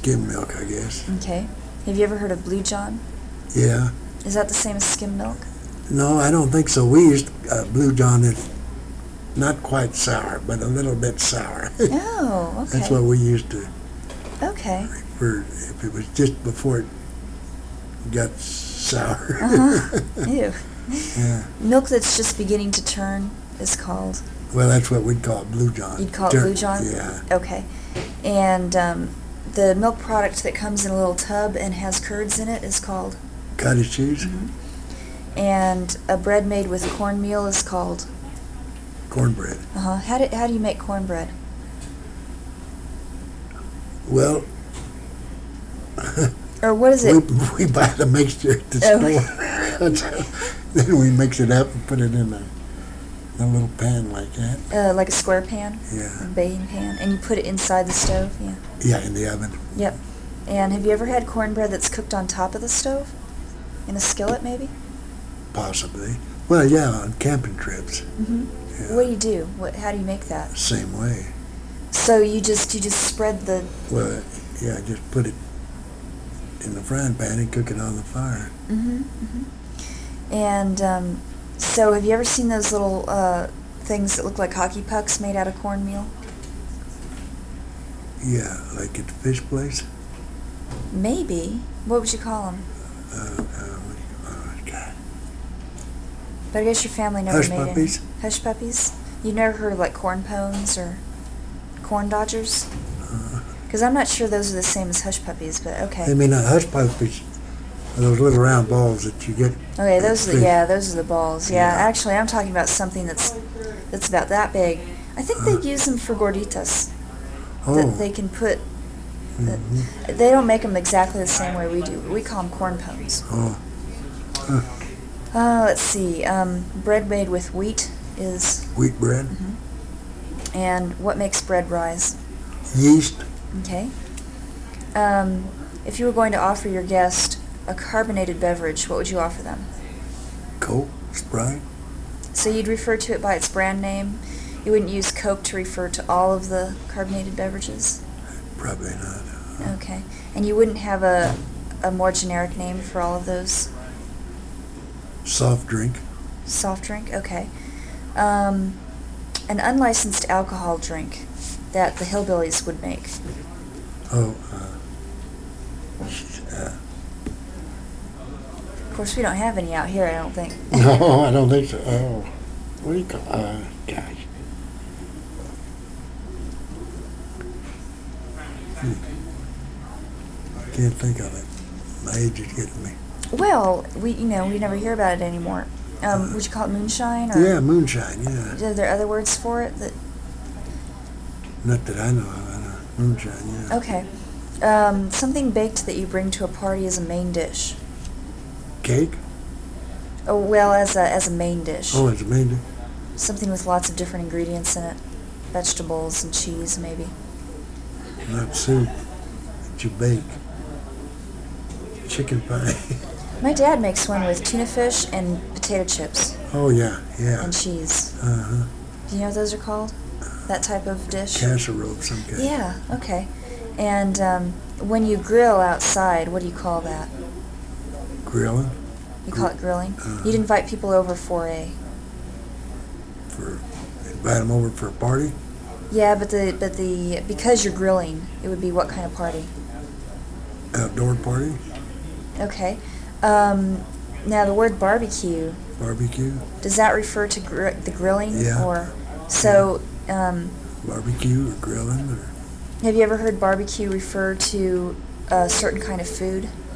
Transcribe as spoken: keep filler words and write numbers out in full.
skim milk, I guess. Okay. Have you ever heard of Blue John? Yeah. Is that the same as skim milk? No, I don't think so. We used uh, Blue John is not quite sour, but a little bit sour. Oh, okay. That's what we used to Okay. refer. If it was just before it got sour. Uh-huh. Ew. Yeah. Milk that's just beginning to turn is called? Well, that's what we'd call it, Blue John. You'd call it Tur- Blue John? Yeah. Okay. And um, the milk product that comes in a little tub and has curds in it is called? Cottage cheese. Mm-hmm. And a bread made with cornmeal is called? Cornbread. Uh-huh. How do, how do you make cornbread? Well, Or what is it? we, we buy the mixture at the Oh. store. Then we mix it up and put it in a, a little pan like that. Uh, like a square pan? Yeah. A baking pan? And you put it inside the stove? Yeah. Yeah, in the oven. Yep. And have you ever had cornbread that's cooked on top of the stove? In a skillet, maybe? Possibly. Well, yeah, on camping trips. Mm-hmm. Yeah. What do you do? What? How do you make that? Same way. So you just you just spread the... Well, yeah, just put it in the frying pan and cook it on the fire. Mm-hmm. Mm-hmm. And um, so have you ever seen those little uh, things that look like hockey pucks made out of cornmeal? Yeah, like at the fish place. Maybe. What would you call them? Uh, uh, what do you, oh, God. But I guess your family never Hush made puppies? any. Hush puppies? You've never heard of like corn pones or corn dodgers? Because I'm not sure those are the same as hush puppies, but okay. I mean, uh, hush puppies are those little round balls that you get. Okay, those are the, fish. yeah, those are the balls. Yeah, Yeah. actually, I'm talking about something that's that's about that big. I think Uh. they use them for gorditas. Oh. That they can put. That, Mhm. They don't make them exactly the same way we do. We call them corn pones. Oh. Uh, let's see. Um, bread made with wheat is. Wheat bread. Mm-hmm. And what makes bread rise? Yeast. Okay. Um, if you were going to offer your guest a carbonated beverage, what would you offer them? Coke. Sprite. So you'd refer to it by its brand name? You wouldn't use Coke to refer to all of the carbonated beverages? Probably not. Okay. And you wouldn't have a, a more generic name for all of those? Soft drink. Soft drink? Okay. Um, an unlicensed alcohol drink that the hillbillies would make. Oh. Uh, uh, Of course, we don't have any out here, I don't think. no, I don't think so. Oh. What do you call? Uh, gosh. Hmm. Can't think of it. My age is getting me. Well, we you know we never hear about it anymore. Um, would you call it moonshine? Or Yeah, moonshine. Yeah. Are there other words for it? That Not that I know of. I know. Moonshine. Yeah. okay. Um, something baked that you bring to a party as a main dish. Cake. Oh well, as a as a main dish. Oh, it's amazing. Something with lots of different ingredients in it, vegetables and cheese maybe. Not soup that you bake. Chicken pie. My dad makes one with tuna fish and potato chips Oh yeah, yeah. and cheese. Uh huh. Do you know what those are called? That type of dish? Casserole of some kind. Yeah, okay. And um, when you grill outside, what do you call that? Grilling You call it grilling? Uh, You'd invite people over for a... for invite them over for a party. Yeah, but the but the because you're grilling, it would be what kind of party? Outdoor party. Okay. Um, now the word barbecue, Barbecue. does that refer to gr- the grilling? Yeah. Or so um, Barbecue or grilling or have you ever heard barbecue refer to a certain kind of food?